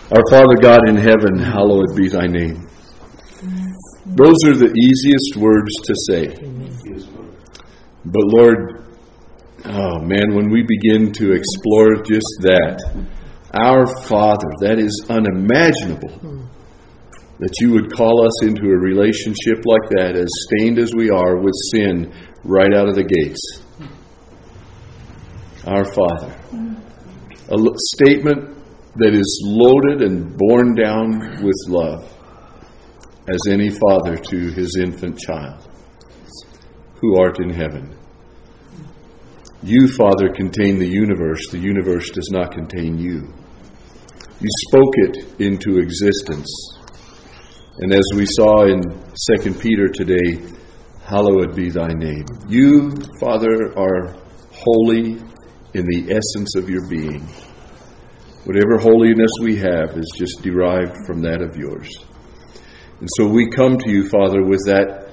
Our Father God in heaven, hallowed be thy name. Those are the easiest words to say. But Lord, oh man, when we begin to explore just that, our Father, that is unimaginable. That you would call us into a relationship like that, as stained as we are with sin, right out of the gates. Our Father. A statement that is loaded and borne down with love, as any father to his infant child, who art in heaven. You, Father, contain the universe. The universe does not contain you. You spoke it into existence. And as we saw in 2 Peter today, hallowed be thy name. You, Father, are holy in the essence of your being. Whatever holiness we have is just derived from that of yours. And so we come to you, Father, with that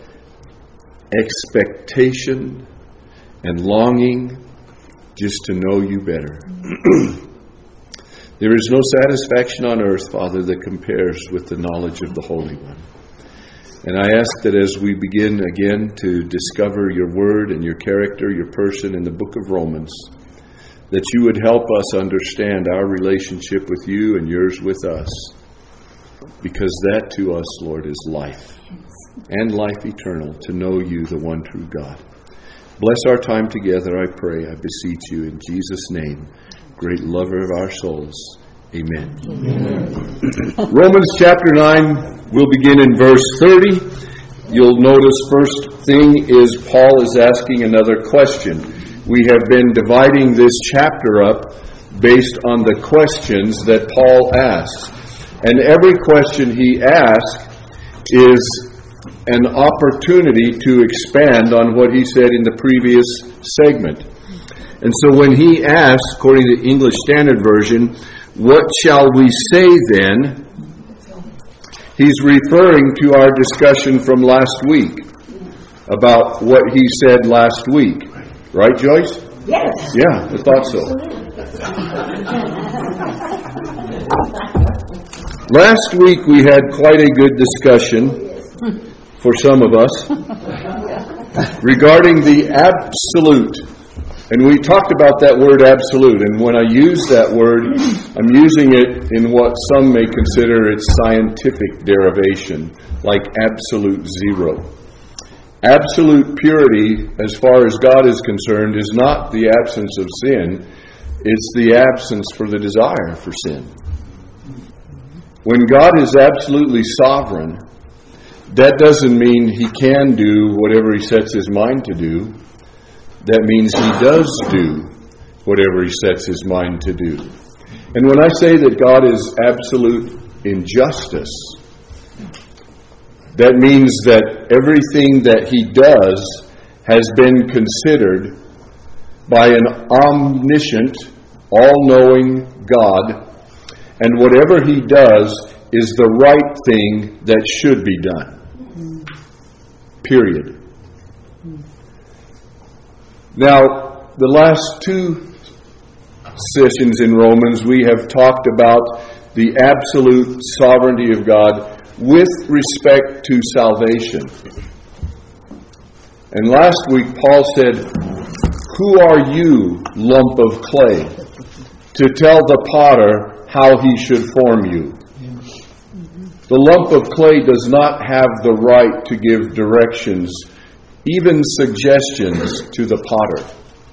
expectation and longing just to know you better. There is no satisfaction on earth, Father, that compares with the knowledge of the Holy One. And I ask that as we begin again to discover your word and your character, your person in the book of Romans, that you would help us understand our relationship with you and yours with us. Because that to us, Lord, is life. And life eternal, to know you, the one true God. Bless our time together, I pray. I beseech you in Jesus' name, great lover of our souls. Amen. Amen. Romans chapter 9, we'll begin in verse 30. You'll notice first thing is Paul is asking another question. We have been dividing this chapter up based on the questions that Paul asks. And every question he asks is an opportunity to expand on what he said in the previous segment. And so when he asks, according to the English Standard Version, what shall we say then? He's referring to our discussion from last week about what he said last week. Right, Joyce? Yes. Yeah, I thought so. Last week we had quite a good discussion, for some of us, regarding the absolute. And we talked about that word absolute. And when I use that word, I'm using it in what some may consider its scientific derivation, like absolute zero. Absolute purity, as far as God is concerned, is not the absence of sin. It's the absence for the desire for sin. When God is absolutely sovereign, that doesn't mean he can do whatever he sets his mind to do. That means he does do whatever he sets his mind to do. And when I say that God is absolute in justice, that means that everything that he does has been considered by an omniscient, all-knowing God, and whatever he does is the right thing that should be done. Period. Now, the last two sessions in Romans, we have talked about the absolute sovereignty of God with respect to salvation. And last week, Paul said, "Who are you, lump of clay, to tell the potter how he should form you?" The lump of clay does not have the right to give directions, even suggestions, to the potter.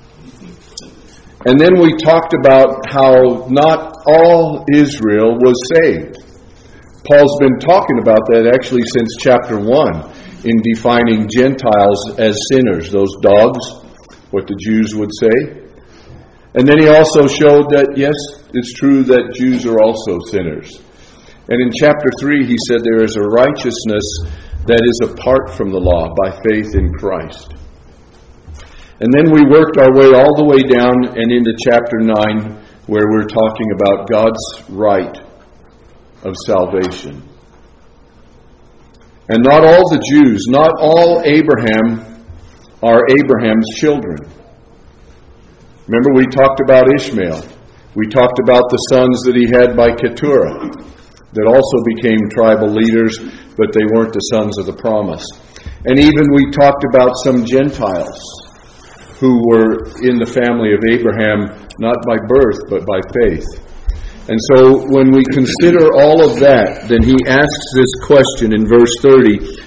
And then we talked about how not all Israel was saved. Paul's been talking about that actually since chapter 1 in defining Gentiles as sinners, those dogs, what the Jews would say. And then he also showed that, yes, it's true that Jews are also sinners. And in chapter 3, he said there is a righteousness that is apart from the law by faith in Christ. And then we worked our way all the way down and into chapter 9, where we're talking about God's right of salvation. And not all the Jews, not all Abraham are Abraham's children. Remember we talked about Ishmael. We talked about the sons that he had by Keturah that also became tribal leaders, but they weren't the sons of the promise. And even we talked about some Gentiles who were in the family of Abraham, not by birth, but by faith. And so when we consider all of that, then he asks this question in verse 30.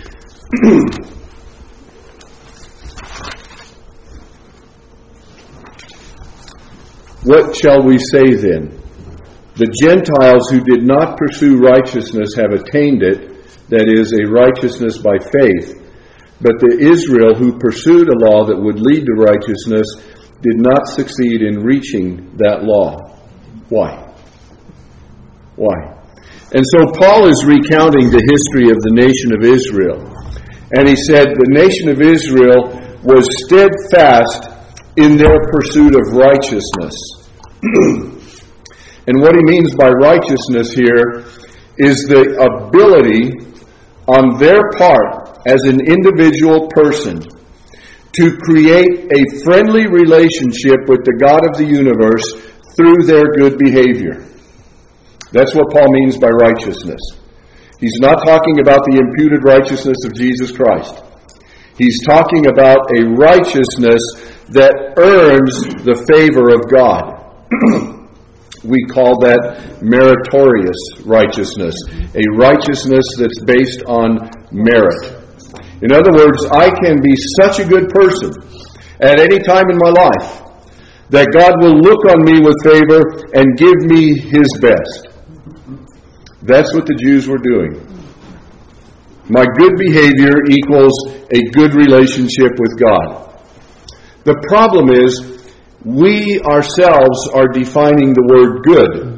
What shall we say then? The Gentiles who did not pursue righteousness have attained it, that is, a righteousness by faith. But the Israel who pursued a law that would lead to righteousness did not succeed in reaching that law. Why? Why? And so Paul is recounting the history of the nation of Israel. And he said the nation of Israel was steadfast in their pursuit of righteousness. And what he means by righteousness here is the ability on their part as an individual person to create a friendly relationship with the God of the universe through their good behavior. That's what Paul means by righteousness. He's not talking about the imputed righteousness of Jesus Christ. He's talking about a righteousness that earns the favor of God. We call that meritorious righteousness, a righteousness that's based on merit. In other words, I can be such a good person at any time in my life that God will look on me with favor and give me His best. That's what the Jews were doing. My good behavior equals a good relationship with God. The problem is, we ourselves are defining the word good.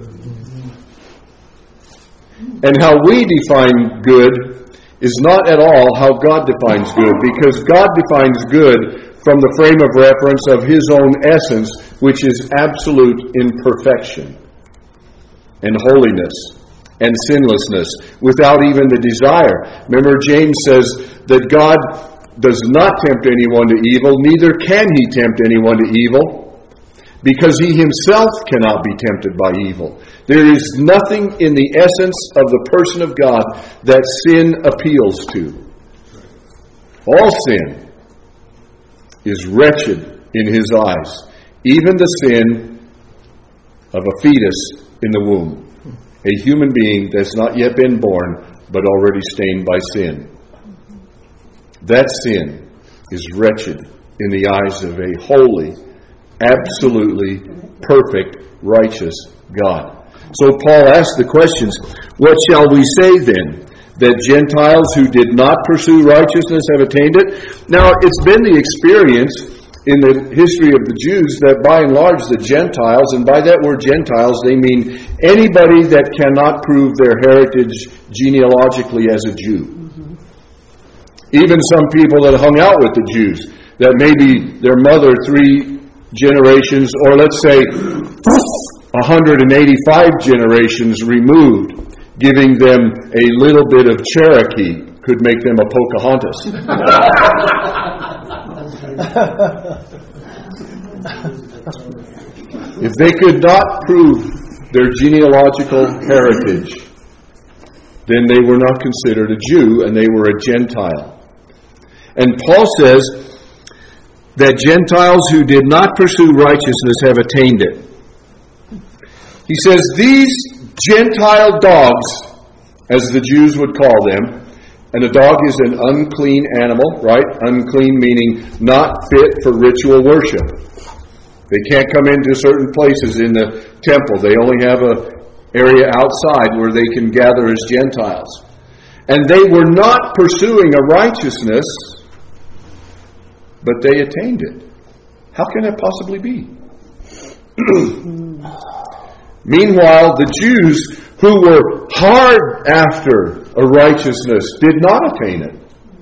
And how we define good is not at all how God defines good, because God defines good from the frame of reference of His own essence, which is absolute imperfection and holiness and sinlessness, without even the desire. Remember, James says that God does not tempt anyone to evil, neither can He tempt anyone to evil, because He Himself cannot be tempted by evil. There is nothing in the essence of the person of God that sin appeals to. All sin is wretched in His eyes, even the sin of a fetus in the womb, a human being that's not yet been born, but already stained by sin. That sin is wretched in the eyes of a holy, absolutely perfect, righteous God. So Paul asks the questions, what shall we say then? That Gentiles who did not pursue righteousness have attained it? Now, it's been the experience in the history of the Jews that by and large the Gentiles, and by that word Gentiles they mean anybody that cannot prove their heritage genealogically as a Jew. Even some people that hung out with the Jews, that maybe their mother 3 generations, or let's say 185 generations removed, giving them a little bit of Cherokee could make them a Pocahontas. If they could not prove their genealogical heritage, then they were not considered a Jew and they were a Gentile. And Paul says that Gentiles who did not pursue righteousness have attained it. He says these Gentile dogs, as the Jews would call them, and a dog is an unclean animal, right? Unclean meaning not fit for ritual worship. They can't come into certain places in the temple. They only have an area outside where they can gather as Gentiles. And they were not pursuing a righteousness, but they attained it. How can that possibly be? Meanwhile, the Jews who were hard after a righteousness did not attain it.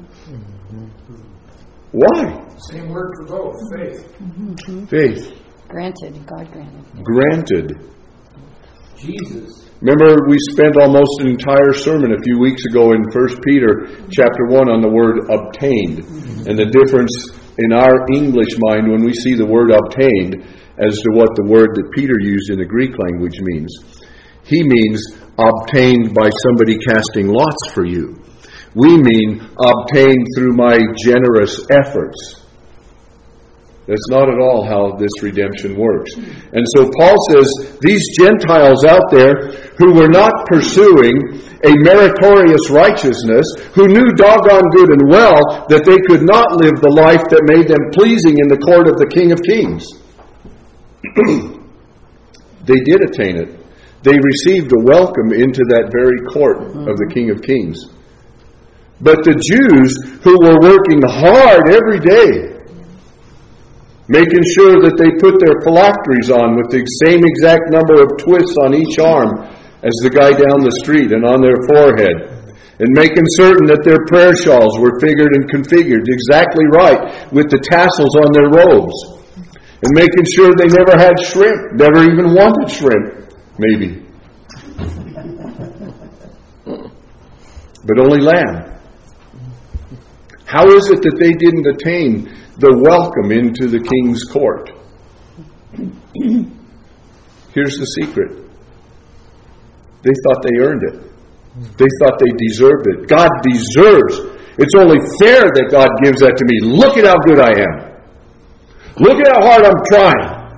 Why? Same word for both, faith. Faith. Granted, God granted. Granted. Jesus. Remember, we spent almost an entire sermon a few weeks ago in 1 Peter chapter 1 on the word obtained. And the difference in our English mind when we see the word obtained as to what the word that Peter used in the Greek language means. He means obtained by somebody casting lots for you. We mean obtained through my generous efforts. That's not at all how this redemption works. And so Paul says, these Gentiles out there who were not pursuing a meritorious righteousness, who knew doggone good and well that they could not live the life that made them pleasing in the court of the King of Kings. They did attain it. They received a welcome into that very court of the King of Kings. But the Jews who were working hard every day, making sure that they put their phylacteries on with the same exact number of twists on each arm as the guy down the street and on their forehead, and making certain that their prayer shawls were figured and configured exactly right with the tassels on their robes, and making sure they never had shrimp, never even wanted shrimp, maybe, but only lamb. How is it that they didn't attain the welcome into the king's court? Here's the secret. They thought they earned it. They thought they deserved it. God deserves. It's only fair that God gives that to me. Look at how good I am. Look at how hard I'm trying.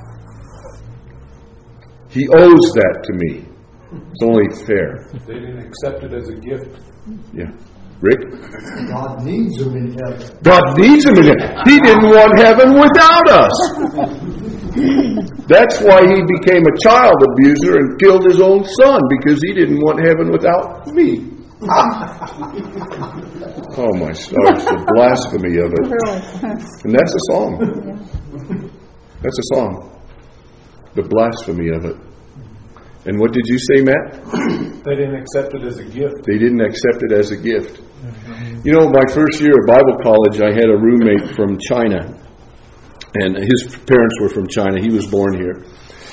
He owes that to me. It's only fair. They didn't accept it as a gift. Yeah. Rick? God needs them in heaven. God needs him in heaven. He didn't want heaven without us. That's why he became a child abuser and killed his own son, because he didn't want heaven without me. Oh my stars, the blasphemy of it. And that's a song. That's a song. The blasphemy of it. And what did you say, Matt? They didn't accept it as a gift. They didn't accept it as a gift. You know, my first year at Bible college, I had a roommate from China. And his parents were from China. He was born here.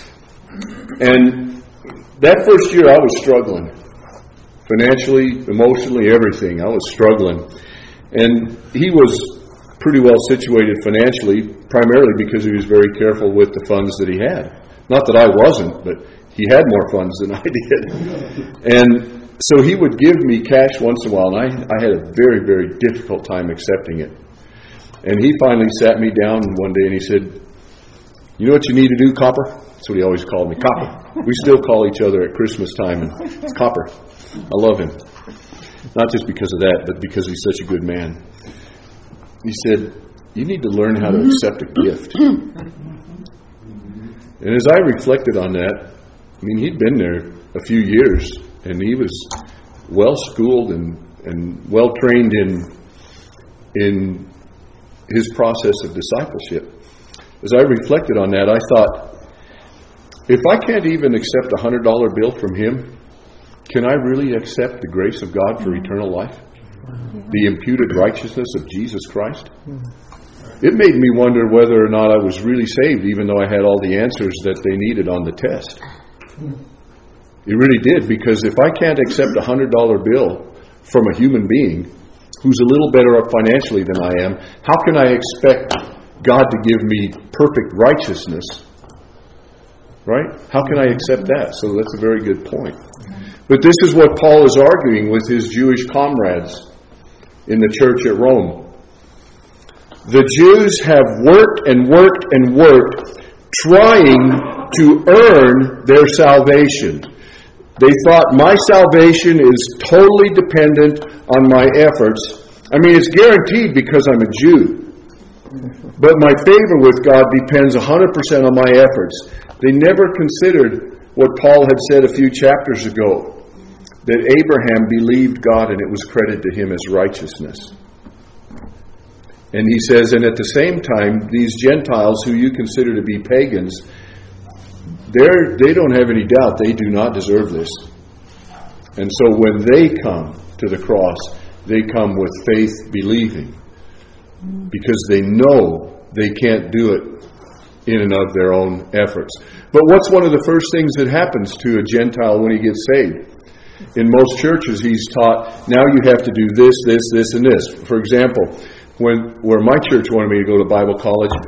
And that first year I was struggling. Financially, emotionally, everything. I was struggling. And he was pretty well situated financially, primarily because he was very careful with the funds that he had. Not that I wasn't, but he had more funds than I did. And so he would give me cash once in a while, and I had a very, very difficult time accepting it. And he finally sat me down one day and he said, "You know what you need to do, Copper?" That's what he always called me, Copper. We still call each other at Christmas time, and it's Copper. I love him. Not just because of that, but because he's such a good man. He said, "You need to learn how to accept a gift." And as I reflected on that, I mean, he'd been there a few years, and he was well-schooled and well-trained in his process of discipleship. As I reflected on that, I thought, if I can't even accept a $100 bill from him, can I really accept the grace of God for eternal life? The imputed righteousness of Jesus Christ? It made me wonder whether or not I was really saved, even though I had all the answers that they needed on the test. It really did, because if I can't accept a $100 bill from a human being who's a little better up financially than I am, how can I expect God to give me perfect righteousness? Right? How can I accept that? So that's a very good point. But this is what Paul is arguing with his Jewish comrades in the church at Rome. The Jews have worked and worked and worked, trying to earn their salvation. They thought, my salvation is totally dependent on my efforts. I mean, it's guaranteed because I'm a Jew. But my favor with God depends 100% on my efforts. They never considered what Paul had said a few chapters ago, that Abraham believed God and it was credited to him as righteousness. And he says, and at the same time, these Gentiles who you consider to be pagans, they don't have any doubt they do not deserve this. And so when they come to the cross, they come with faith believing, because they know they can't do it in and of their own efforts. But what's one of the first things that happens to a Gentile when he gets saved? In most churches, he's taught, now you have to do this, this, this, and this. For example, where my church wanted me to go to Bible college,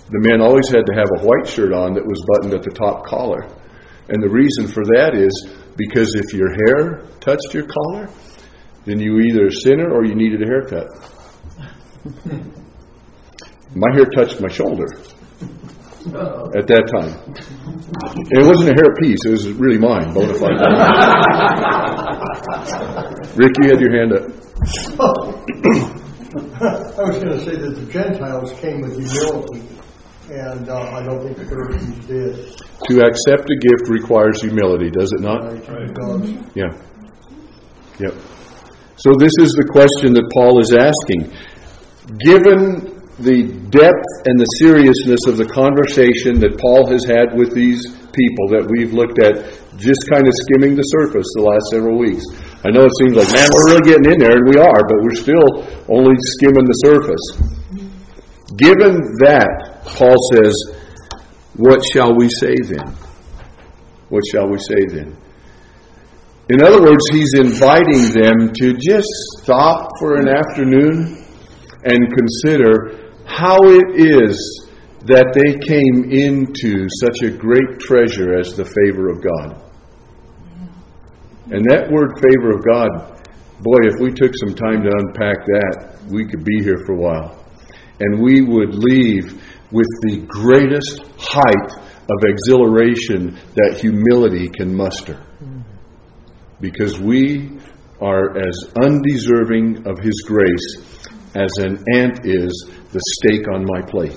the men always had to have a white shirt on that was buttoned at the top collar. And the reason for that is because if your hair touched your collar, then you were either a sinner or you needed a haircut. My hair touched my shoulder at that time. And it wasn't a hair piece, it was really mine, bona fide. Rick, you had your hand up. I was going to say that the Gentiles came with humility, and I don't think the Pharisees did. To accept a gift requires humility, does it not? Right? Yeah. Yep. So this is the question that Paul is asking. Given the depth and the seriousness of the conversation that Paul has had with these people that we've looked at, just kind of skimming the surface the last several weeks. I know it seems like, man, we're really getting in there, and we are, but we're still only skimming the surface. Given that, Paul says, what shall we say then? What shall we say then? In other words, he's inviting them to just stop for an afternoon and consider how it is that they came into such a great treasure as the favor of God. And that word favor of God, boy, if we took some time to unpack that, we could be here for a while. And we would leave with the greatest height of exhilaration that humility can muster. Because we are as undeserving of His grace as an ant is the steak on my plate.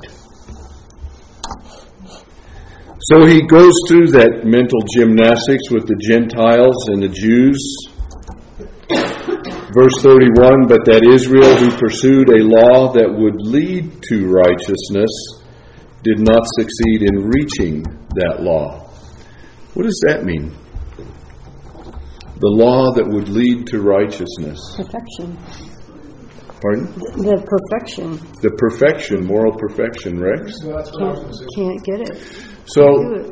So he goes through that mental gymnastics with the Gentiles and the Jews. Verse 31, but that Israel who pursued a law that would lead to righteousness did not succeed in reaching that law. What does that mean? The law that would lead to righteousness. Perfection. Pardon? The perfection. The perfection, moral perfection, Rex? Can't get it. So,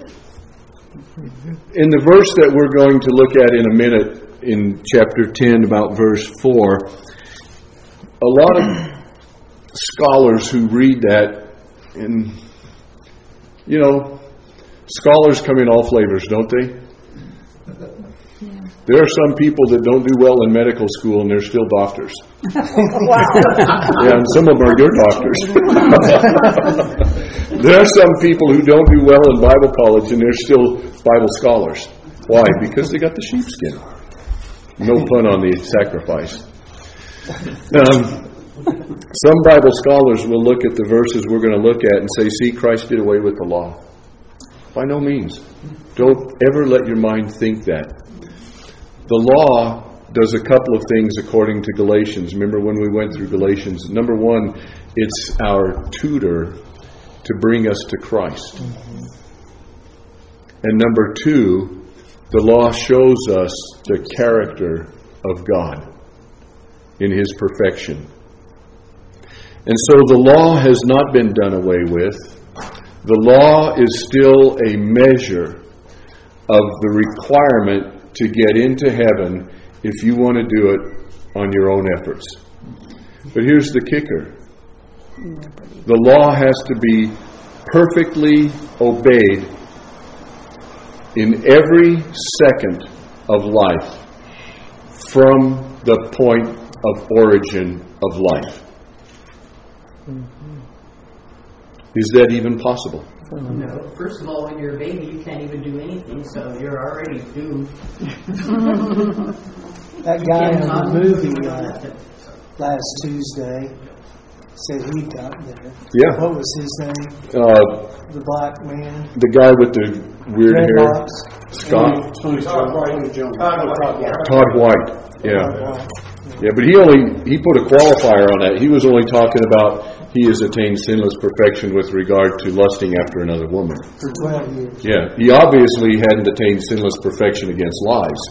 in the verse that we're going to look at in a minute, in chapter 10, about verse 4, a lot of scholars who read that, and, you know, scholars come in all flavors, don't they? There are some people that don't do well in medical school and they're still doctors. Yeah, and some of them are your doctors. There are some people who don't do well in Bible college and they're still Bible scholars. Why? Because they got the sheepskin. No pun on the sacrifice. Some Bible scholars will look at the verses we're going to look at and say, see, Christ did away with the law. By no means. Don't ever let your mind think that. The law does a couple of things according to Galatians. Remember when we went through Galatians? Number one, it's our tutor to bring us to Christ. Mm-hmm. And number two, the law shows us the character of God in His perfection. And so the law has not been done away with. The law is still a measure of the requirement to get into heaven if you want to do it on your own efforts. But here's the kicker. The law has to be perfectly obeyed in every second of life from the point of origin of life. Is that even possible? No. First of all, when you're a baby, you can't even do anything, so you're already doomed. That guy in the movie last Tuesday said he got there. Yeah. What was his name? The black man. The guy with the weird Red hair. box. Scott? Todd White. Yeah. Yeah, but he put a qualifier on that. He was only talking about he has attained sinless perfection with regard to lusting after another woman. For 12 years. Yeah, he obviously hadn't attained sinless perfection against lies.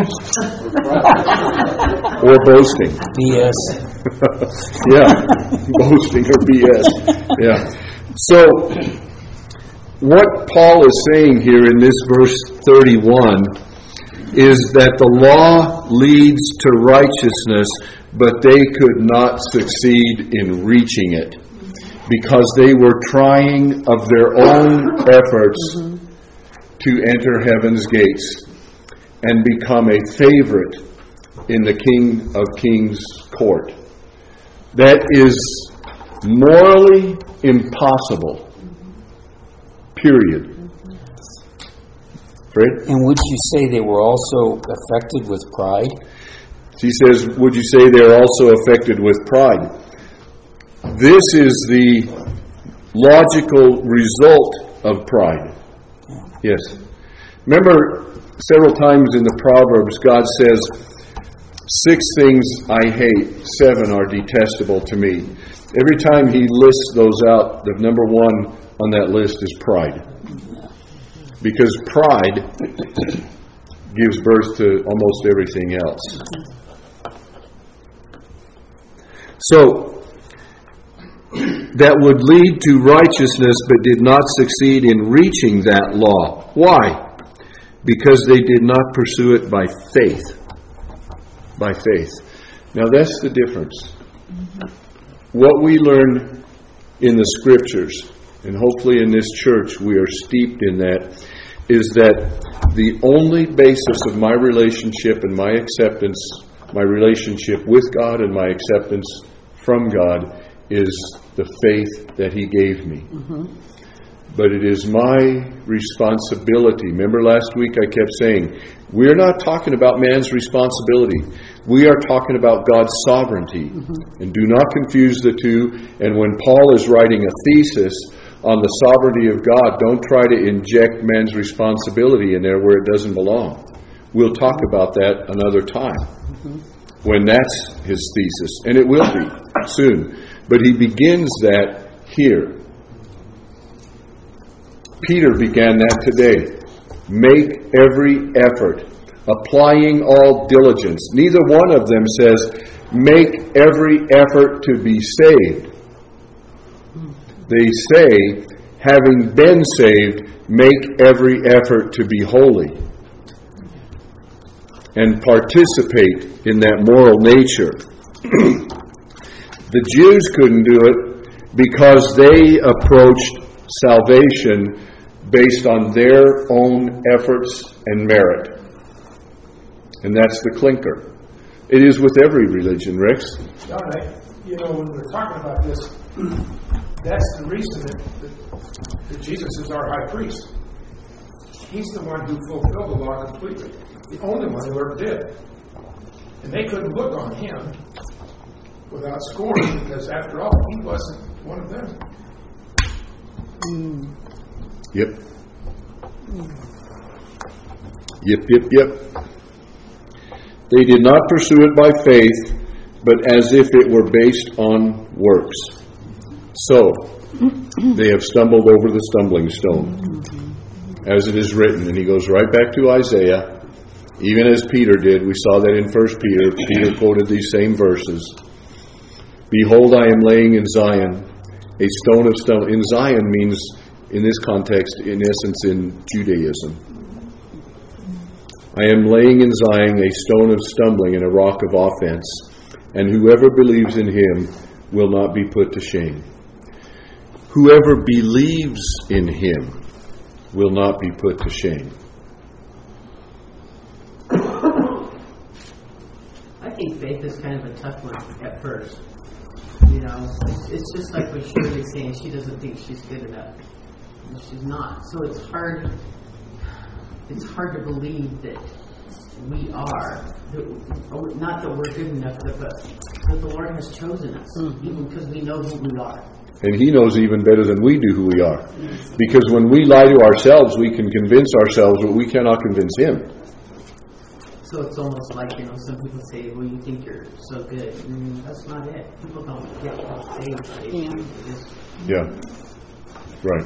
Or boasting. BS. Yeah, boasting or BS. Yeah. So, what Paul is saying here in this verse 31 is that the law leads to righteousness, but they could not succeed in reaching it. because they were trying of their own efforts to enter heaven's gates and become a favorite in the King of Kings court. That is morally impossible. Period. Fred? And would you say they were also affected with pride? He says, would you say they're also affected with pride? This is the logical result of pride. Yes. Remember, several times in the Proverbs, God says, 6 things I hate, 7 are detestable to me. Every time he lists those out, the number 1 on that list is pride. Because pride gives birth to almost everything else. So, that would lead to righteousness but did not succeed in reaching that law. Why? Because they did not pursue it by faith. By faith. Now that's the difference. What we learn in the Scriptures, and hopefully in this church we are steeped in that, is that the only basis of my relationship and my acceptance, my relationship with God and my acceptance from God, is the faith that He gave me. But it is my responsibility. Remember last week I kept saying, we're not talking about man's responsibility. We are talking about God's sovereignty. And do not confuse the two. And when Paul is writing a thesis on the sovereignty of God, don't try to inject man's responsibility in there where it doesn't belong. We'll talk about that another time when that's his thesis. And it will be soon. But he begins that here. Peter began that today. Make every effort, applying all diligence. Neither one of them says, make every effort to be saved. They say, having been saved, make every effort to be holy. And participate in that moral nature. The Jews couldn't do it because they approached salvation based on their own efforts and merit. And that's the clinker. It is with every religion, Rex. John, when we're talking about this, that's the reason that Jesus is our high priest. He's the one who fulfilled the law completely. The only one who ever did. And they couldn't look on him without scorn, because after all, he wasn't one of them. Yep. Yep. They did not pursue it by faith, but as if it were based on works. So, they have stumbled over the stumbling stone, as it is written. And he goes right back to Isaiah, even as Peter did. We saw that in 1 Peter. Peter quoted these same verses. Behold, I am laying in Zion a stone of stumbling. In Zion means, in this context, in essence, in Judaism. I am laying in Zion a stone of stumbling and a rock of offense, and whoever believes in him will not be put to shame. Whoever believes in him will not be put to shame. I think faith is kind of a tough one at first. It's just like what Shirley's saying. She doesn't think she's good enough. And she's not. So it's hard to believe that we are. Not that we're good enough, but that the Lord has chosen us, even because we know who we are. And He knows even better than we do who we are. Because when we lie to ourselves, we can convince ourselves, but we cannot convince Him. So it's almost like, some people say, well, you think you're so good. That's not it. People don't get how saved. Yeah. Right.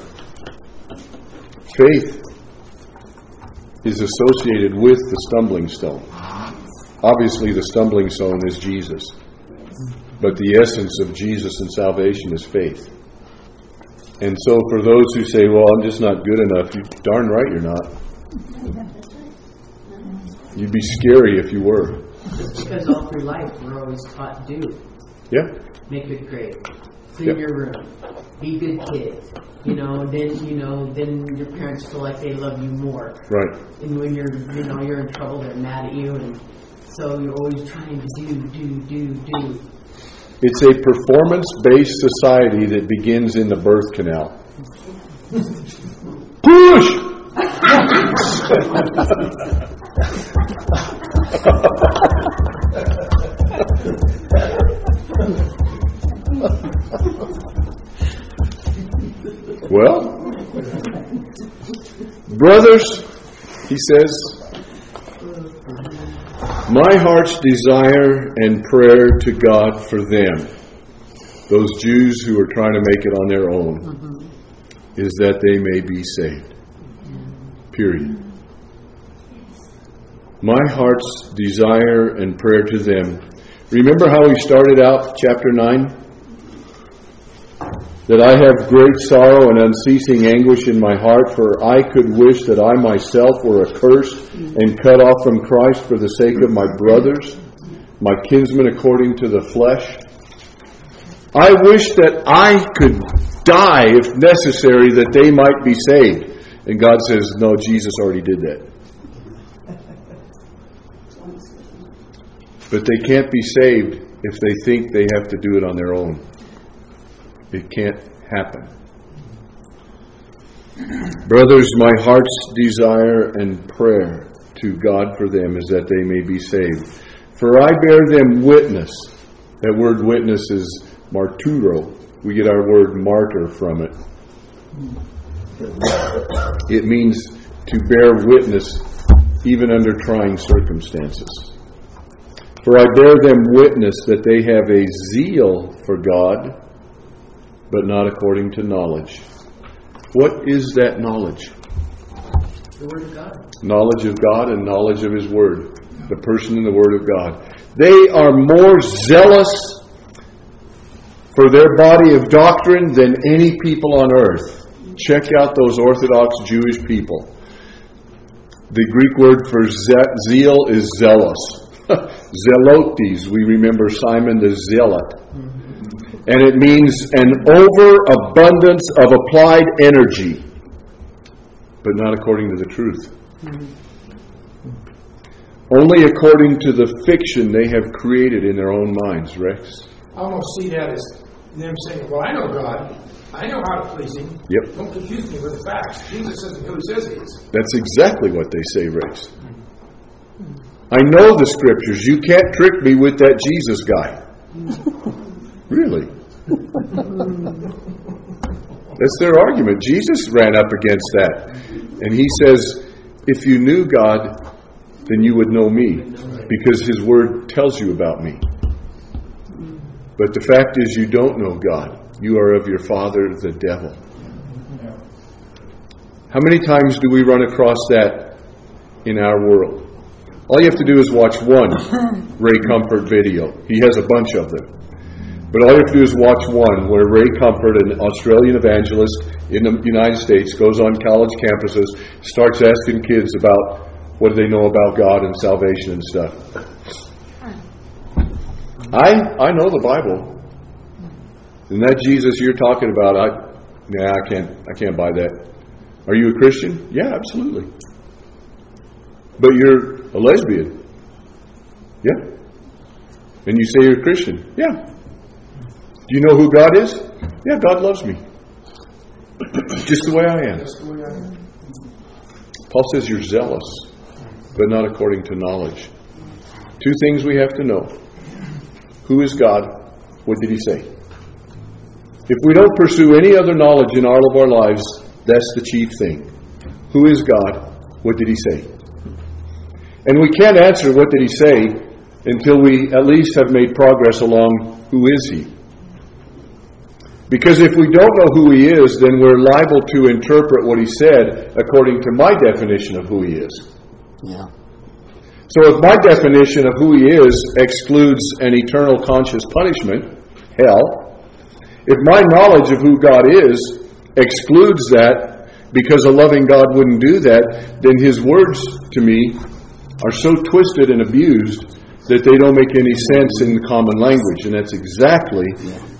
Faith is associated with the stumbling stone. Obviously, the stumbling stone is Jesus. But the essence of Jesus and salvation is faith. And so for those who say, well, I'm just not good enough, you're darn right you're not. You'd be scary if you were. Because all through life we're always taught do. Yeah. Make good grades. Clean Yep. your room. Be good kids. Then your parents feel like they love you more. Right. And when you're in trouble, they're mad at you, and so you're always trying to do. It's a performance-based society that begins in the birth canal. Push! Well, brothers, he says, my heart's desire and prayer to God for them, those Jews who are trying to make it on their own, is that they may be saved. Period. My heart's desire and prayer to them. Remember how we started out chapter 9? That I have great sorrow and unceasing anguish in my heart, for I could wish that I myself were accursed and cut off from Christ for the sake of my brothers, my kinsmen according to the flesh. I wish that I could die, if necessary, that they might be saved. And God says, no, Jesus already did that. But they can't be saved if they think they have to do it on their own. It can't happen. Brothers, my heart's desire and prayer to God for them is that they may be saved. For I bear them witness. That word witness is marturo. We get our word martyr from it. It means to bear witness even under trying circumstances. For I bear them witness that they have a zeal for God, but not according to knowledge. What is that knowledge? The Word of God. Knowledge of God and knowledge of His Word. The person and the Word of God. They are more zealous for their body of doctrine than any people on earth. Check out those Orthodox Jewish people. The Greek word for zeal is zealous. Zelotes, we remember Simon the Zealot. And it means an overabundance of applied energy, but not according to the truth. Only according to the fiction they have created in their own minds, Rex. I almost see that as them saying, well, I know God. I know how to please Him. Yep. Don't confuse me with the facts. Jesus isn't who He says He is. That's exactly what they say, Rex. I know the Scriptures. You can't trick me with that Jesus guy. Really? That's their argument. Jesus ran up against that. And He says, if you knew God, then you would know me, because His Word tells you about me. But the fact is, you don't know God. You are of your father, the devil. How many times do we run across that in our world? All you have to do is watch one Ray Comfort video. He has a bunch of them. But all you have to do is watch one where Ray Comfort, an Australian evangelist in the United States, goes on college campuses, starts asking kids about what do they know about God and salvation and stuff. I know the Bible. And that Jesus you're talking about, I can't buy that. Are you a Christian? Yeah, absolutely. But you're a lesbian. Yeah. And you say you're a Christian. Yeah. Do you know who God is? Yeah, God loves me. Just the way I am. Just the way I am. Paul says you're zealous, but not according to knowledge. Two things we have to know. Who is God? What did He say? If we don't pursue any other knowledge in all of our lives, that's the chief thing. Who is God? What did He say? And we can't answer what did He say until we at least have made progress along who is He. Because if we don't know who He is, then we're liable to interpret what He said according to my definition of who He is. Yeah. So if my definition of who He is excludes an eternal conscious punishment, hell, if my knowledge of who God is excludes that because a loving God wouldn't do that, then His words to me are so twisted and abused that they don't make any sense in the common language. And that's exactly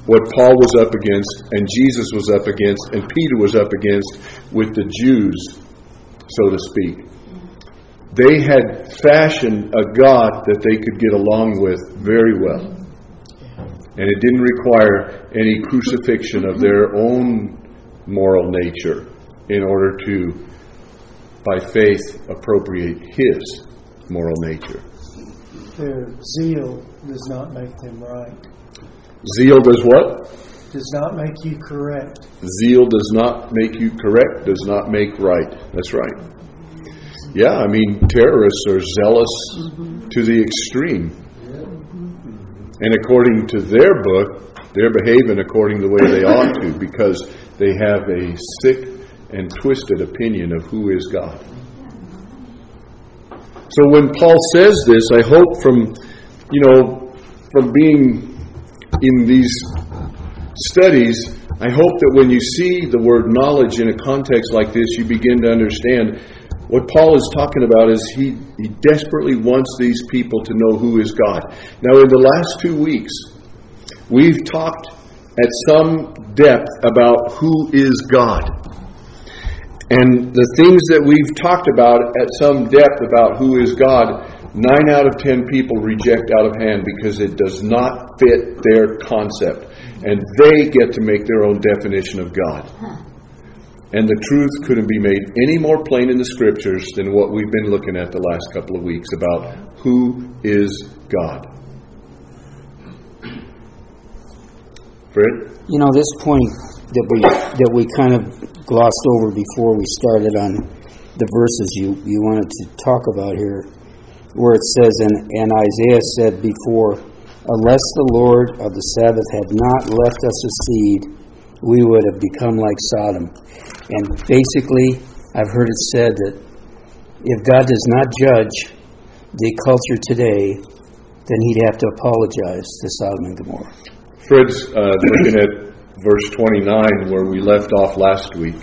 what Paul was up against, and Jesus was up against, and Peter was up against with the Jews, so to speak. They had fashioned a God that they could get along with very well. And it didn't require any crucifixion of their own moral nature in order to, by faith, appropriate His moral nature. Their zeal does not make them right. Zeal does what? Does not make you correct. Zeal does not make you correct, does not make right. That's right. Yeah, I mean, terrorists are zealous to the extreme. And according to their book, they're behaving according to the way they ought to, because they have a sick and twisted opinion of who is God. So when Paul says this, I hope from being in these studies, I hope that when you see the word knowledge in a context like this, you begin to understand what Paul is talking about is he desperately wants these people to know who is God. Now, in the last 2 weeks, we've talked at some depth about who is God. And the things that we've talked about at some depth about who is God, 9 out of 10 people reject out of hand because it does not fit their concept. And they get to make their own definition of God. And the truth couldn't be made any more plain in the Scriptures than what we've been looking at the last couple of weeks about who is God. Fred? You know, this point that we kind of glossed over before we started on the verses you wanted to talk about here, where it says, and Isaiah said before, unless the Lord of the Sabbath had not left us a seed, we would have become like Sodom. And basically, I've heard it said that if God does not judge the culture today, then He'd have to apologize to Sodom and Gomorrah. Fred's looking at verse 29 where we left off last week.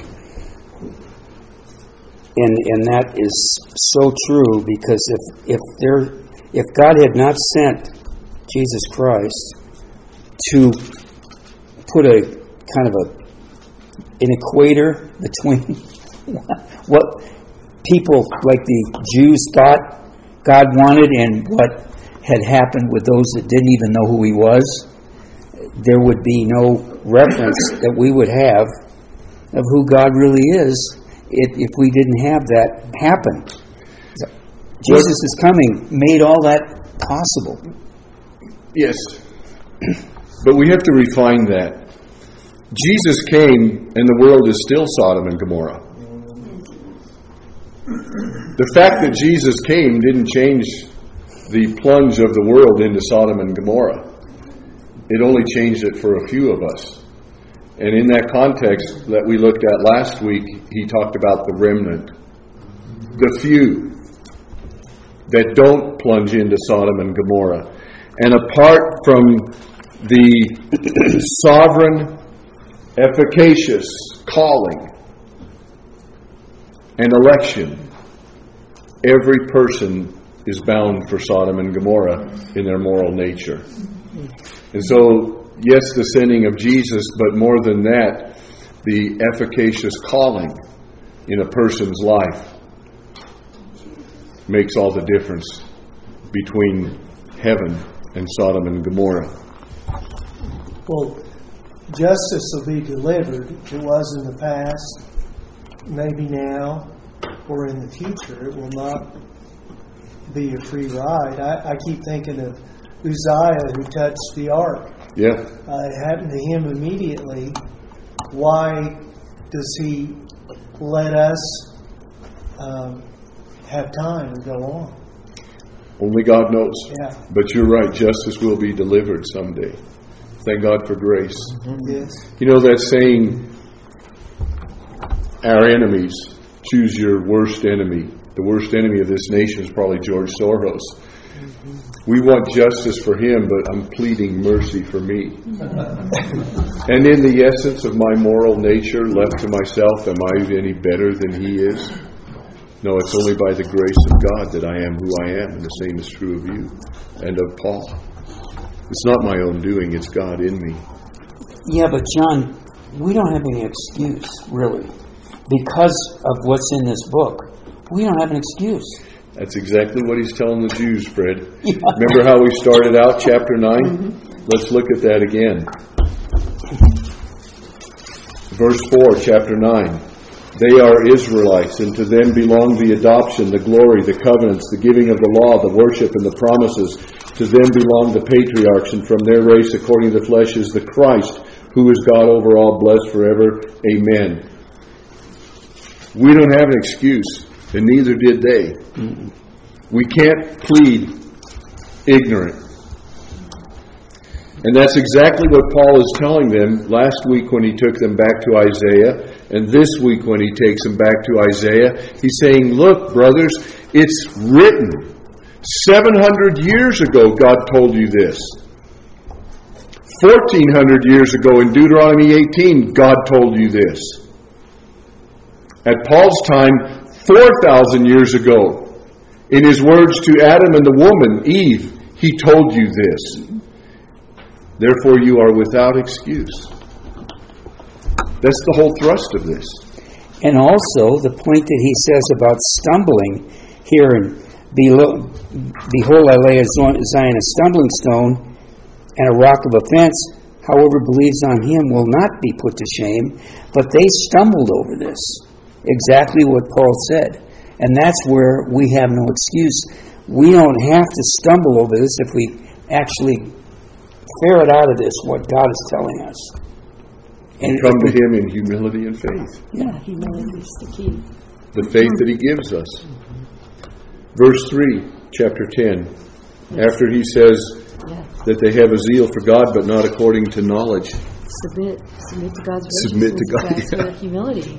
And that is so true, because if God had not sent Jesus Christ to put a kind of an equator between what people like the Jews thought God wanted and what had happened with those that didn't even know who He was, there would be no reference that we would have of who God really is if we didn't have that happen. Jesus is coming, made all that possible. Yes. But we have to refine that. Jesus came and the world is still Sodom and Gomorrah. The fact that Jesus came didn't change the plunge of the world into Sodom and Gomorrah. It only changed it for a few of us. And in that context that we looked at last week, he talked about the remnant. The few that don't plunge into Sodom and Gomorrah. And apart from the sovereign, efficacious calling and election, every person is bound for Sodom and Gomorrah in their moral nature. And so, yes, the sending of Jesus, but more than that, the efficacious calling in a person's life makes all the difference between heaven and Sodom and Gomorrah. Well, justice will be delivered. It was in the past, maybe now, or in the future. It will not be a free ride. I keep thinking of Uzziah who touched the ark. Yeah. It happened to him immediately. Why does He let us have time to go on? Only God knows. Yeah. But you're right, justice will be delivered someday. Thank God for grace. Yes. You know that saying, our enemies, choose your worst enemy. The worst enemy of this nation is probably George Soros. We want justice for him, but I'm pleading mercy for me. And in the essence of my moral nature, left to myself, am I any better than he is? No, it's only by the grace of God that I am who I am, and the same is true of you and of Paul. It's not my own doing, it's God in me. Yeah, but John, we don't have any excuse, really. Because of what's in this book, we don't have an excuse. That's exactly what he's telling the Jews, Fred. Yeah. Remember how we started out chapter 9? Mm-hmm. Let's look at that again. Verse 4, chapter 9. They are Israelites, and to them belong the adoption, the glory, the covenants, the giving of the law, the worship, and the promises. To them belong the patriarchs, and from their race, according to the flesh, is the Christ, who is God over all, blessed forever. Amen. We don't have an excuse, and neither did they. Mm-hmm. We can't plead ignorant. And that's exactly what Paul is telling them last week when he took them back to Isaiah, and this week when he takes them back to Isaiah. He's saying, look, brothers, it's written. 700 years ago, God told you this. 1,400 years ago in Deuteronomy 18, God told you this. At Paul's time, 4,000 years ago, in his words to Adam and the woman, Eve, he told you this. Therefore, you are without excuse. That's the whole thrust of this. And also, the point that he says about stumbling here in Behold, I lay Zion a stumbling stone and a rock of offense. However believes on him will not be put to shame. But they stumbled over this. Exactly what Paul said. And that's where we have no excuse. We don't have to stumble over this if we actually ferret out of this what God is telling us. And come to him in humility and faith. Yeah, humility is the key. The faith that he gives us. Verse 3, chapter 10. After he says that they have a zeal for God, but not according to knowledge. Submit to God's righteousness. Submit to God. That's humility.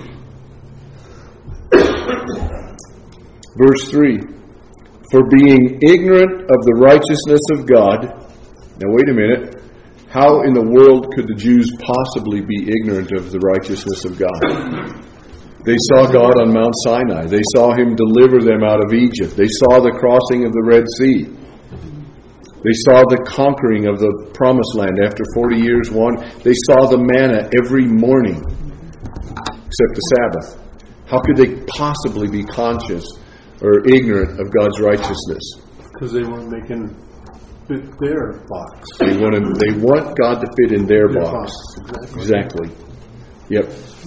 Verse 3. For being ignorant of the righteousness of God. Now wait a minute. How in the world could the Jews possibly be ignorant of the righteousness of God? They saw God on Mount Sinai. They saw him deliver them out of Egypt. They saw the crossing of the Red Sea. They saw the conquering of the Promised Land after 40 years one. They saw the manna every morning, except the Sabbath. How could they possibly be conscious or ignorant of God's righteousness? Because they weren't making fit their box. They want God to fit in their box. Exactly. Yep.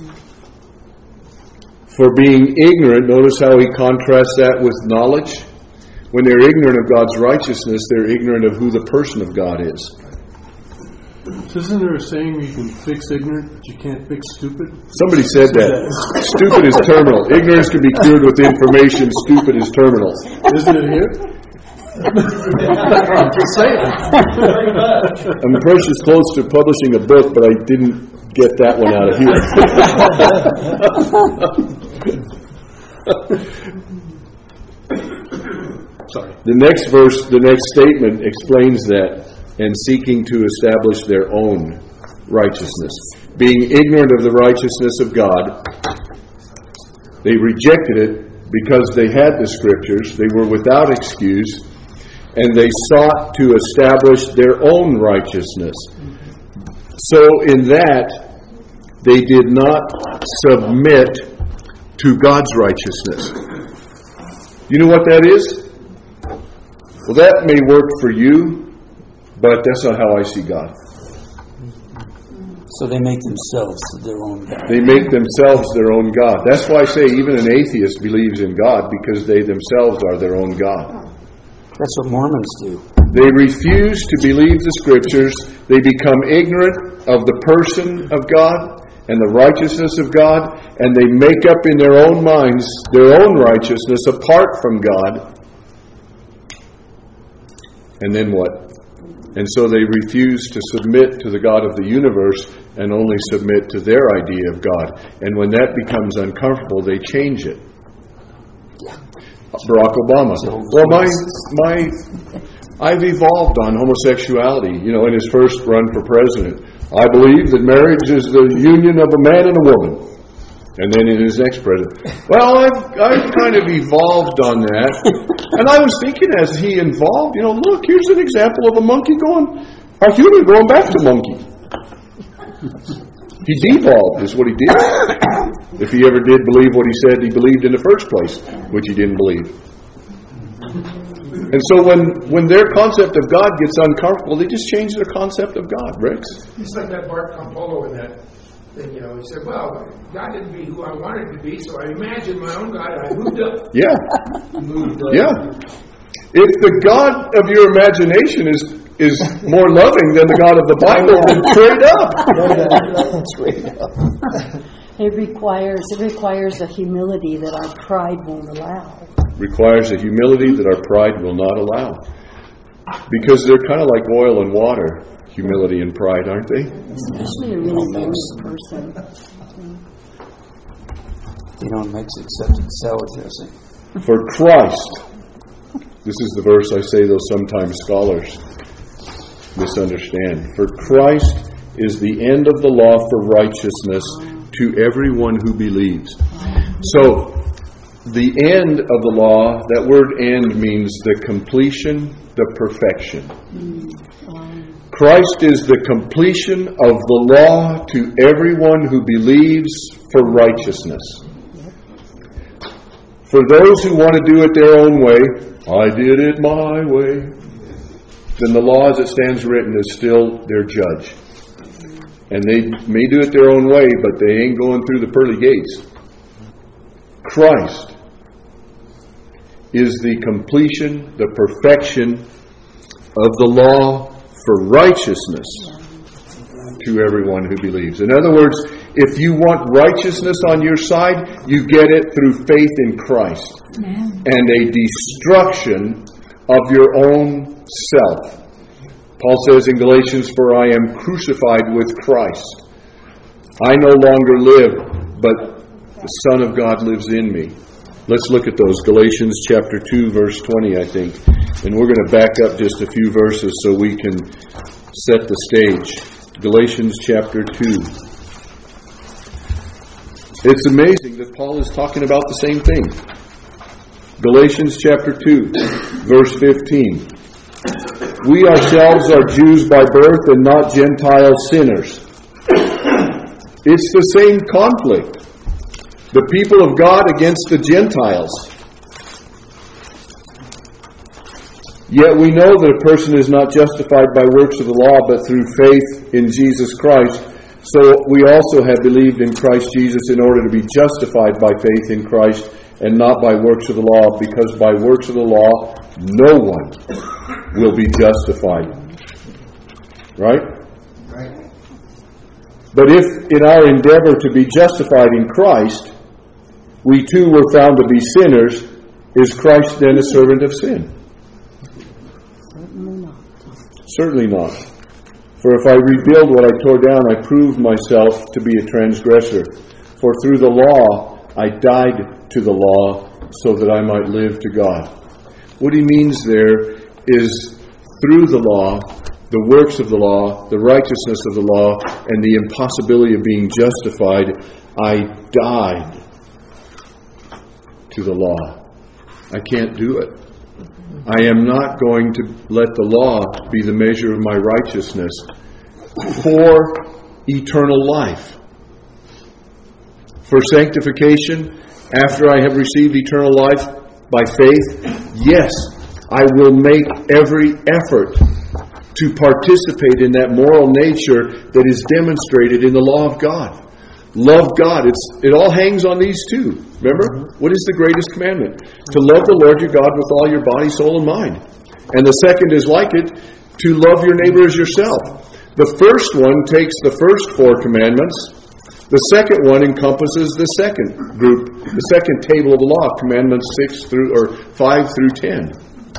For being ignorant, notice how he contrasts that with knowledge. When they're ignorant of God's righteousness, they're ignorant of who the person of God is. Isn't there a saying you can fix ignorant, but you can't fix stupid? Somebody said that. Stupid is terminal. Ignorance can be cured with information. Stupid is terminal. Isn't it here? I'm just saying. I'm precious close to publishing a book, but I didn't get that one out of here. Sorry. The next verse, the next statement explains that, and seeking to establish their own righteousness. Being ignorant of the righteousness of God, they rejected it because they had the Scriptures. They were without excuse, and they sought to establish their own righteousness. So in that, they did not submit to God's righteousness. You know what that is? Well, that may work for you, but that's not how I see God. So they make themselves their own God. They make themselves their own God. That's why I say even an atheist believes in God, because they themselves are their own God. That's what Mormons do. They refuse to believe the Scriptures. They become ignorant of the person of God and the righteousness of God, and they make up in their own minds their own righteousness apart from God. And then what? And so they refuse to submit to the God of the universe and only submit to their idea of God. And when that becomes uncomfortable, they change it. Barack Obama. Well, I've evolved on homosexuality, in his first run for president. I believe that marriage is the union of a man and a woman. And then in his next president, well, I've kind of evolved on that. And I was thinking as he evolved, look, here's an example of a human going back to monkey. He devolved, is what he did. If he ever did believe what he said he believed in the first place, which he didn't believe. And so when their concept of God gets uncomfortable, they just change their concept of God, Rex. It's like that Bart Campolo in that thing, He said, well, God didn't be who I wanted to be, so I imagined my own God and I moved up. Yeah. Yeah. If the God of your imagination is more loving than the God of the Bible, then trade up. It requires a humility that our pride won't allow. Requires a humility that our pride will not allow. Because they're kind of like oil and water, humility and pride, aren't they? Especially a really nice person. They don't mix except in salad dressing. For Christ, this is the verse I say, though sometimes scholars misunderstand. For Christ is the end of the law for righteousness to everyone who believes. So, the end of the law, that word end means the completion, the perfection. Christ is the completion of the law to everyone who believes for righteousness. For those who want to do it their own way, I did it my way, then the law as it stands written is still their judge. And they may do it their own way, but they ain't going through the pearly gates. Christ is the completion, the perfection of the law for righteousness to everyone who believes. In other words, if you want righteousness on your side, you get it through faith in Christ and a destruction of your own self. Paul says in Galatians, for I am crucified with Christ. I no longer live, but the Son of God lives in me. Let's look at those. Galatians chapter 2, verse 20, I think. And we're going to back up just a few verses so we can set the stage. Galatians chapter 2. It's amazing that Paul is talking about the same thing. Galatians chapter 2, verse 15. We ourselves are Jews by birth and not Gentile sinners. It's the same conflict. The people of God against the Gentiles. Yet we know that a person is not justified by works of the law, but through faith in Jesus Christ. So we also have believed in Christ Jesus in order to be justified by faith in Christ and not by works of the law, because by works of the law no one will be justified. Right? Right. But if in our endeavor to be justified in Christ, we too were found to be sinners, is Christ then a servant of sin? Certainly not. Certainly not. For if I rebuild what I tore down, I prove myself to be a transgressor. For through the law I died to the law, so that I might live to God. What he means there is through the law, the works of the law, the righteousness of the law, and the impossibility of being justified, I died to the law. I can't do it. I am not going to let the law be the measure of my righteousness for eternal life. For sanctification, after I have received eternal life by faith, yes, I will make every effort to participate in that moral nature that is demonstrated in the law of God. Love God. It all hangs on these two. Remember? What is the greatest commandment? To love the Lord your God with all your body, soul, and mind. And the second is like it, to love your neighbor as yourself. The first one takes the first 4 commandments. The second one encompasses the second group, the second table of the law, commandments 5 through 10.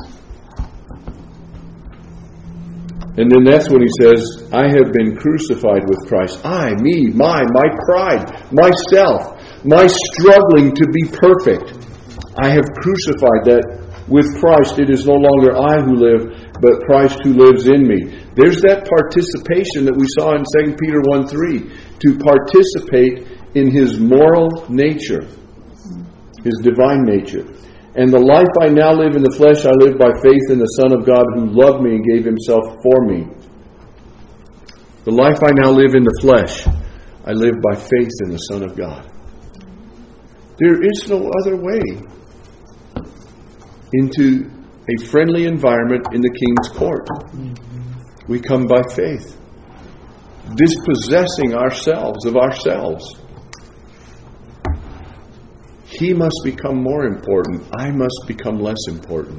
And then that's when he says, I have been crucified with Christ. I, me, my pride, myself, my struggling to be perfect. I have crucified that with Christ. It is no longer I who live, but Christ who lives in me. There's that participation that we saw in 2 Peter 1:3, to participate in his moral nature, his divine nature. And the life I now live in the flesh, I live by faith in the Son of God who loved me and gave himself for me. The life I now live in the flesh, I live by faith in the Son of God. There is no other way into a friendly environment in the King's court. We come by faith, dispossessing ourselves of ourselves. He must become more important. I must become less important.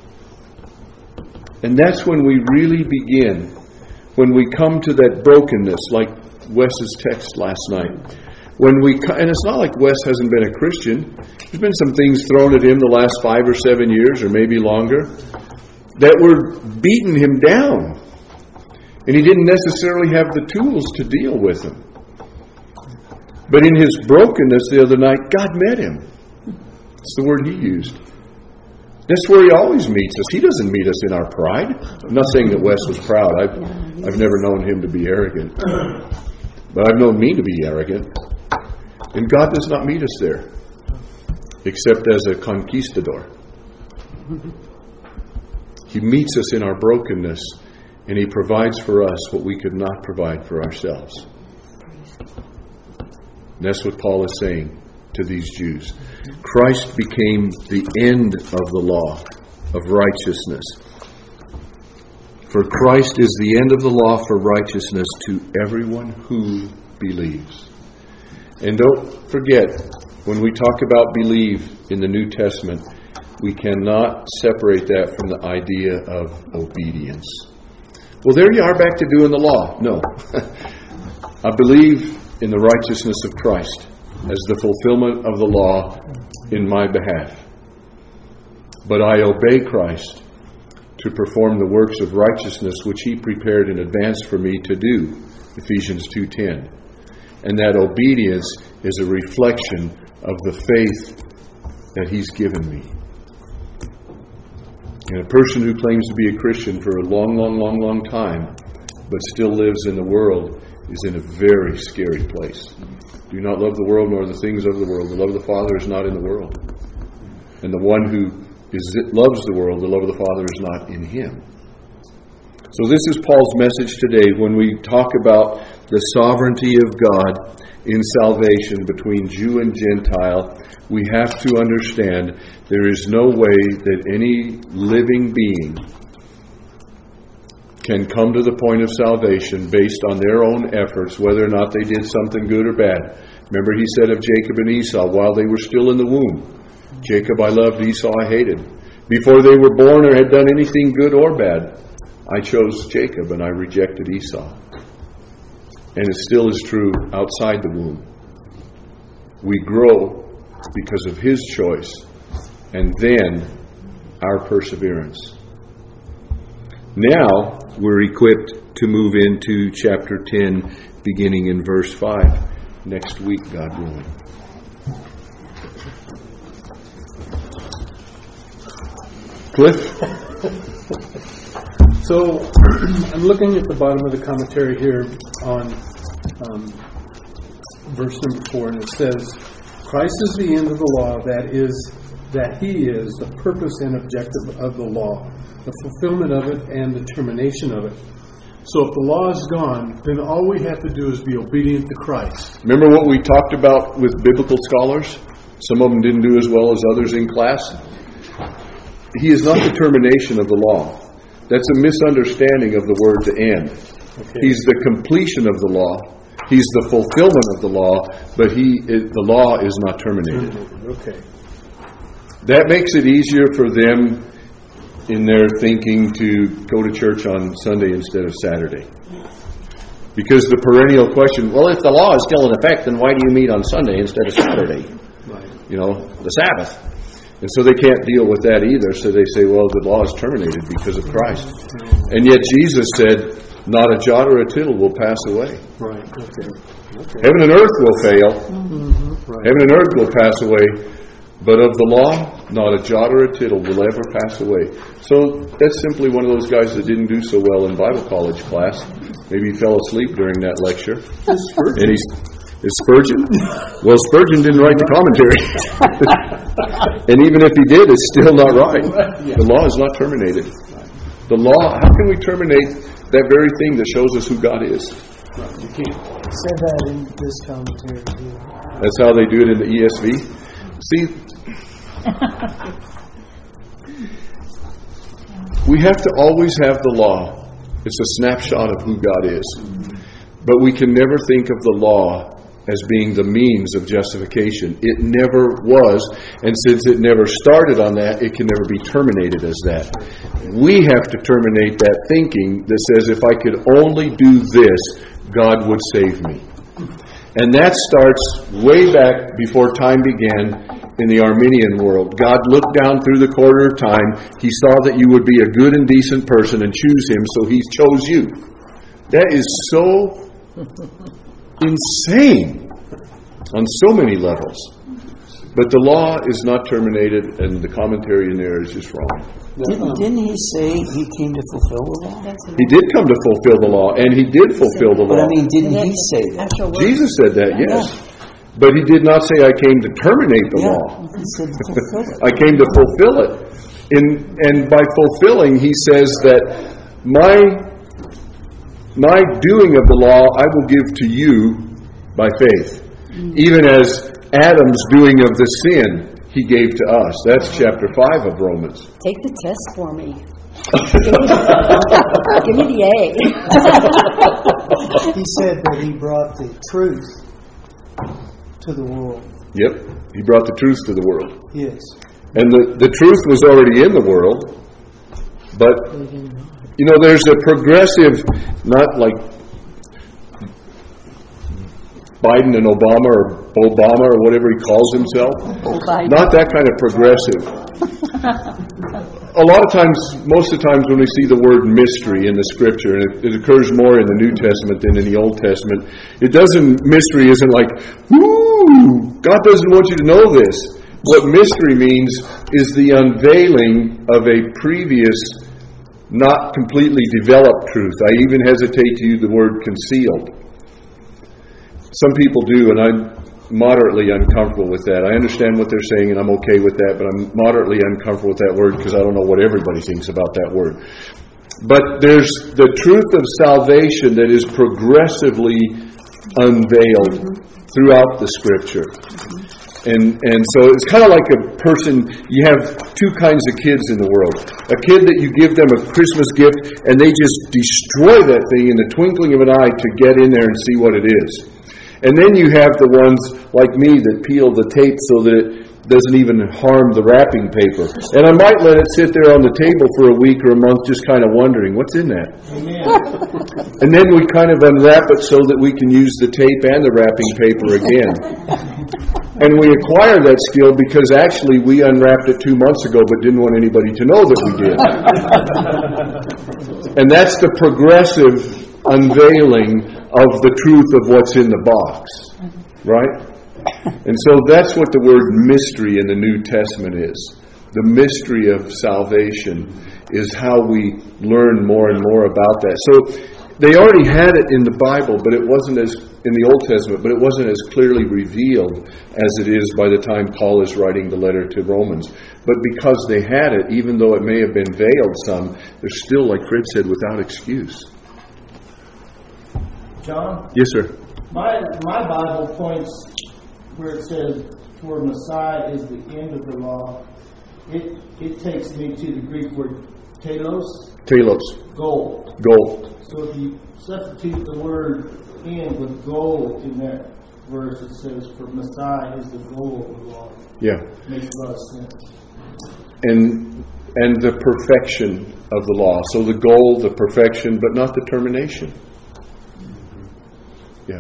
And that's when we really begin, when we come to that brokenness, like Wes's text last night. And it's not like Wes hasn't been a Christian. There's been some things thrown at him the last 5 or 7 years, or maybe longer, that were beating him down. And he didn't necessarily have the tools to deal with them. But in his brokenness the other night, God met him. That's the word he used. That's where he always meets us. He doesn't meet us in our pride. I'm not saying that Wes was proud. I've never known him to be arrogant. But I've known me to be arrogant. And God does not meet us there, except as a conquistador. He meets us in our brokenness, and He provides for us what we could not provide for ourselves. And that's what Paul is saying to these Jews. Christ became the end of the law of righteousness. For Christ is the end of the law for righteousness to everyone who believes. And don't forget, when we talk about believe in the New Testament, we cannot separate that from the idea of obedience. Well, there you are back to doing the law. No. I believe in the righteousness of Christ as the fulfillment of the law in my behalf. But I obey Christ to perform the works of righteousness which He prepared in advance for me to do. Ephesians 2:10. And that obedience is a reflection of the faith that He's given me. And a person who claims to be a Christian for a long time, but still lives in the world, is in a very scary place. Do not love the world nor the things of the world. The love of the Father is not in the world. And the one who loves the world, the love of the Father is not in him. So this is Paul's message today when we talk about the sovereignty of God in salvation between Jew and Gentile. We have to understand there is no way that any living being can come to the point of salvation based on their own efforts, whether or not they did something good or bad. Remember, he said of Jacob and Esau, while they were still in the womb, Jacob I loved, Esau I hated. Before they were born or had done anything good or bad, I chose Jacob and I rejected Esau. And it still is true outside the womb. We grow because of His choice and then our perseverance. Now we're equipped to move into chapter 10, beginning in verse 5, next week, God willing. Cliff? So, I'm looking at the bottom of the commentary here on verse number 4, and it says, Christ is the end of the law, that He is the purpose and objective of the law, the fulfillment of it and the termination of it. So if the law is gone, then all we have to do is be obedient to Christ. Remember what we talked about with biblical scholars? Some of them didn't do as well as others in class. He is not the termination of the law. That's a misunderstanding of the word to end. Okay. He's the completion of the law. He's the fulfillment of the law, but the law is not terminated. Okay. That makes it easier for them in their thinking to go to church on Sunday instead of Saturday. Because the perennial question, well, if the law is still in effect, then why do you meet on Sunday instead of Saturday? Right. You know, the Sabbath. And so they can't deal with that either, so they say, well, the law is terminated because of Christ. And yet Jesus said, not a jot or a tittle will pass away. Right. Okay. Heaven and earth will fail. Right. Heaven and earth will pass away. But of the law, not a jot or a tittle will ever pass away. So that's simply one of those guys that didn't do so well in Bible college class. Maybe he fell asleep during that lecture. And is Spurgeon? Well, Spurgeon didn't write the commentary. And even if he did, it's still not right. The law is not terminated. The law, how can we terminate that very thing that shows us who God is? You can't. Said that in this commentary too. That's how they do it in the ESV. See, we have to always have the law. It's a snapshot of who God is. But we can never think of the law as being the means of justification. It never was, and since it never started on that, it can never be terminated as that. We have to terminate that thinking that says, if I could only do this, God would save me. And that starts way back before time began in the Arminian world. God looked down through the corridor of time. He saw that you would be a good and decent person and choose Him, so He chose you. That is so insane on so many levels. But the law is not terminated, and the commentary in there is just wrong. Didn't He say He came to fulfill the law? He did come to fulfill the law, and He did fulfill the law. But I mean, didn't He say that? Jesus said that, yes. But He did not say, I came to terminate the law. He said to fulfill it. I came to fulfill it. And by fulfilling, He says that my doing of the law I will give to you by faith. Even as Adam's doing of the sin He gave to us. That's chapter 5 of Romans. Take the test for me. Give me the A. He said that He brought the truth to the world. Yep. He brought the truth to the world. Yes. And the truth was already in the world. But, you know, there's a progressive, not like Biden and Obama or whatever he calls himself. Not that kind of progressive. A lot of times, most of the times when we see the word mystery in the Scripture, and it occurs more in the New Testament than in the Old Testament, mystery isn't like, whoo, God doesn't want you to know this. What mystery means is the unveiling of a previous, not completely developed truth. I even hesitate to use the word concealed. Some people do, and I'm moderately uncomfortable with that. I understand what they're saying, and I'm okay with that, but I'm moderately uncomfortable with that word because I don't know what everybody thinks about that word. But there's the truth of salvation that is progressively unveiled throughout the Scripture. And so it's kind of like a person, you have two kinds of kids in the world. A kid that you give them a Christmas gift and they just destroy that thing in the twinkling of an eye to get in there and see what it is. And then you have the ones like me that peel the tape so that it doesn't even harm the wrapping paper. And I might let it sit there on the table for a week or a month just kind of wondering, what's in that? Amen. And then we kind of unwrap it so that we can use the tape and the wrapping paper again. And we acquire that skill because actually we unwrapped it 2 months ago but didn't want anybody to know that we did. And that's the progressive unveiling of the truth of what's in the box. Right? And so that's what the word mystery in the New Testament is. The mystery of salvation is how we learn more and more about that. So they already had it in the Bible, but it wasn't as in the Old Testament, but it wasn't as clearly revealed as it is by the time Paul is writing the letter to Romans. But because they had it, even though it may have been veiled some, they're still, like Fred said, without excuse. John? Yes, sir. My Bible points where it says, "For Messiah is the end of the law." It takes me to the Greek word telos. Telos. Goal. Goal. So if you substitute the word "end" with "goal" in that verse, it says, "For Messiah is the goal of the law." Yeah. Makes a lot of sense. And the perfection of the law. So the goal, the perfection, but not the termination. Yeah.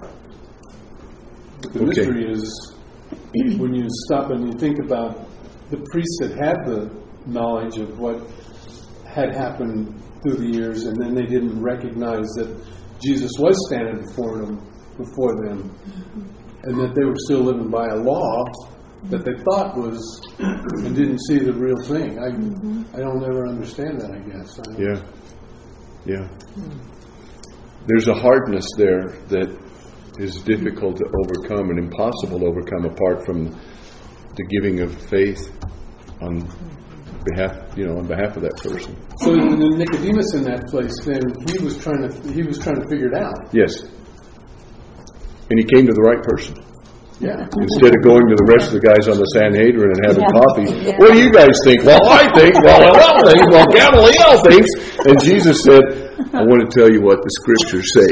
The mystery is when you stop and you think about the priests that had the knowledge of what had happened through the years, and then they didn't recognize that Jesus was standing before them, and that they were still living by a law that they thought was, and didn't see the real thing. I don't ever understand that, I guess. Yeah. There's a hardness there that is difficult to overcome and impossible to overcome apart from the giving of faith on on behalf of that person. So the Nicodemus in that place, then he was trying to figure it out. Yes. And he came to the right person. Yeah. Instead of going to the rest of the guys on the Sanhedrin and having coffee. What do you guys think? Well, I think. Well, I think. Well, Gamaliel thinks. And Jesus said, I want to tell you what the Scriptures say.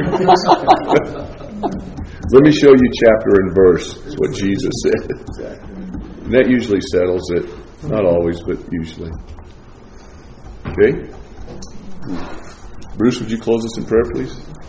Let me show you chapter and verse. That's what Jesus said. And that usually settles it. Not always, but usually. Okay? Bruce, would you close us in prayer, please?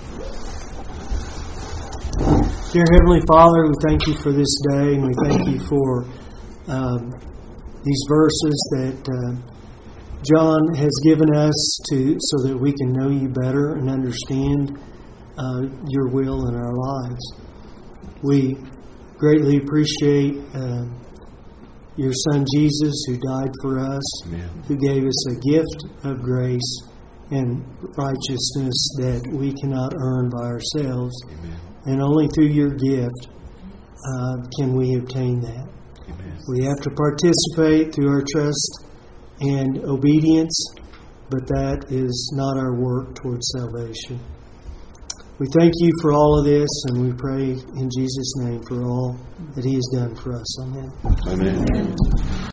Dear Heavenly Father, we thank you for this day, and we thank you for these verses that John has given us so that we can know you better and understand your will in our lives. We greatly appreciate your Son Jesus, who died for us, Amen. who gave us a gift of grace and righteousness that we cannot earn by ourselves. Amen. And only through your gift can we obtain that. Amen. We have to participate through our trust and obedience, but that is not our work towards salvation. We thank you for all of this, and we pray in Jesus' name for all that he has done for us. Amen. Amen.